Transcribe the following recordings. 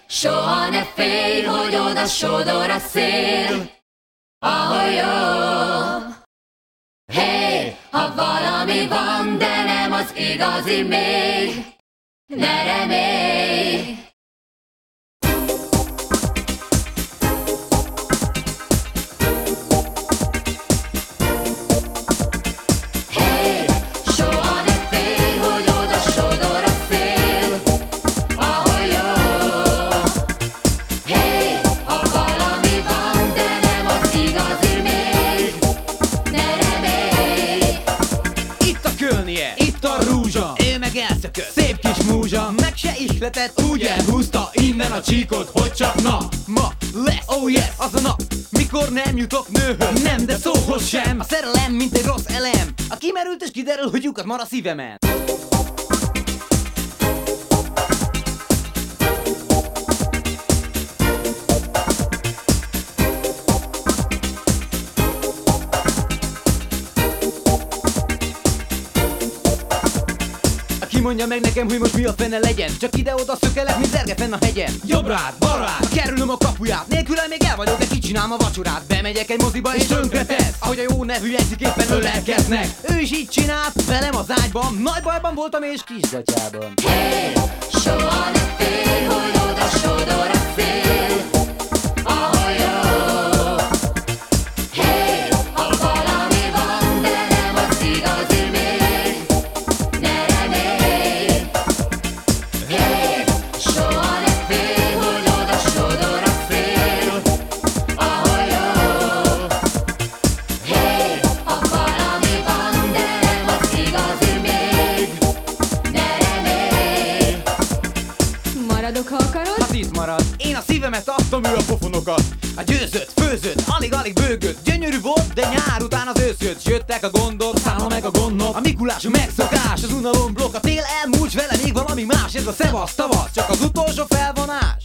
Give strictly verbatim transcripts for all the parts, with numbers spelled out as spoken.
Soha ne félj, hogy oda sodor a szél, ahol jó. Hey, ha valami van, de nem az igazi még, ne remélj. Itt a rúzsa, ő meg elszökött, szép kis múzsa, meg se ihletett, úgy elhúzta innen a csíkot, hogy csak na, ma lesz, oh yes, az a nap, mikor nem jutok nőhöz, nem, de szóhoz sem. A szerelem, mint egy rossz elem, a kimerült és kiderül, hogy lyukat mar a szívemen. Ki mondja meg nekem, hogy most mi a fene legyen? Csak ide-oda szökelek, mint zerge fenn a hegyen. Jobbrád, balrád, ha kerülöm a kapuját, nélküle még el vagyok, de kicsinálom a vacsorát. Bemegyek egy moziba és tönkretesz, ahogy a jó nevű jegyzik éppen ölelkeznek. Ő is így csinált, velem az ágyban, nagy bajban voltam és kisgatyában. Hey, soha ne félj, hogy oda sodor a szél, ahol jó. Hey, ha valami van, de nem az igazi még, ne remélj. Hey, soha ne félj, hogy oda sodor a szél, ahol jó. Hey, ha valami van, de nem az igazi még, ne remélj. Maradok, ha akarod? Hát itt marad. Én a szívemet adtam, ő a pofonokat. A győzött, főzött, alig-alig bőgött. Gyönyörű volt, de nyár után az ősz jött. S jöttek a gondok, számla meg a gondok. A Mikulás a megszokás, az unalom blokk. A tél elmúlt, vele még valami más. Ez a szevasz tavasz, csak az utolsó felvonás.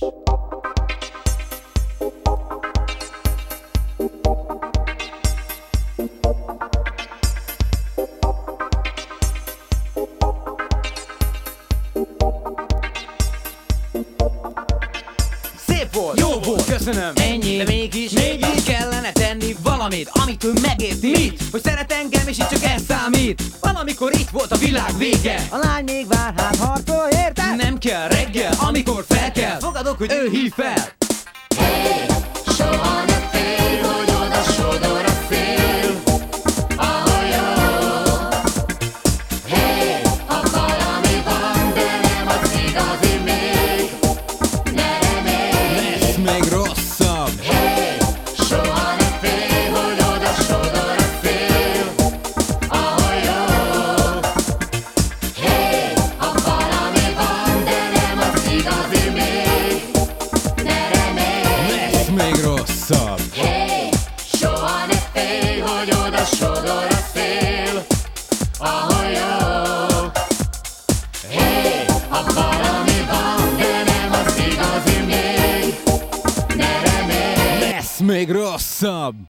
Szép volt, jó volt, köszönöm, ennyi. De mégis, mégis kellene tenni valamit, amit ő megérti. Mit? Hogy szeret engem és így csak ez számít. Valamikor itt volt a világ vége. A lány még vár, hát harcol, érted? Nem kell reggel, amikor fel kell. Fogadok, hogy ő hív fel. Hey, soha ne félj, hogy oda sodor a szél, ahol jó. Hey, ha valami van, de nem az igazi még, ne remélj. Lesz még rosszabb. Hey, soha ne félj, hogy oda sodor a szél, ahol jó. Hey, ha valami van, de nem az igazi még, ne remélj. Lesz még rosszabb. Hey, soha ne félj, hogy oda sodor a szél, ahol jó. Hey, ha valami van, de nem az igazi még, ne remélj. Lesz még rosszabb.